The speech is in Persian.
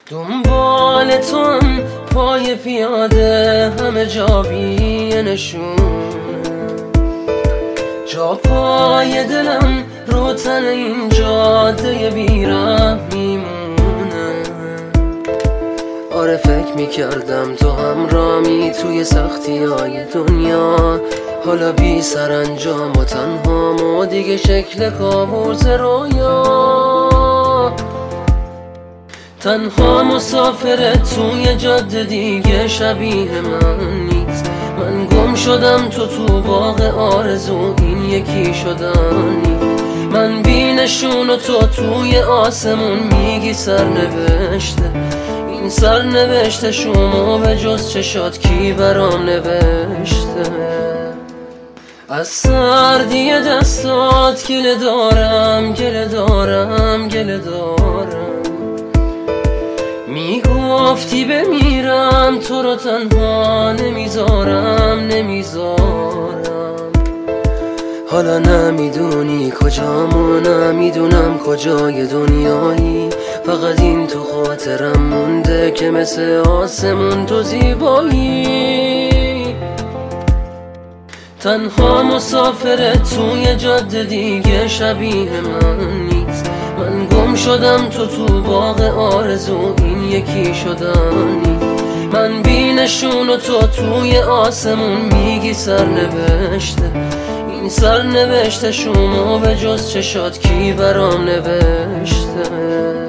دنبال تو هم پای پیاده همه جا بی نشونه، جا پای دلم رو تن این جاده بی‌رحم میمونه. آره فکر میکردم تو همرامی توی سختی های دنیا، حالا بی سرانجام و تنهام و دیگه شکل کابوس رویا. تنها مسافر توی جاده دیگه شبیه من نیست، من گم شدم تو باغ آرزو این یکی شدنی. من بی نشون و تو توی آسمون میگی سرنوشته، این سرنوشته شما به جز چشات کی برام نوشته. از سردی دستات گله دارم گله دارم گله دارم، میگفتی بمیرم تو رو تنها نمیذارم نمیذارم. حالا نمیدونی کجام و نمیدونم کجای دنیایی، فقط این تو خاطرم مونده که مثل آسمون تو زیبایی. تنها مسافر توی جاده دیگه شبیه من نیست، من گم شدم تو باغ آرزو این یکی شدنی. من بی نشون و تو توی آسمون میگی سرنوشته، این سرنوشته شما به جز چشات کی برام نوشته.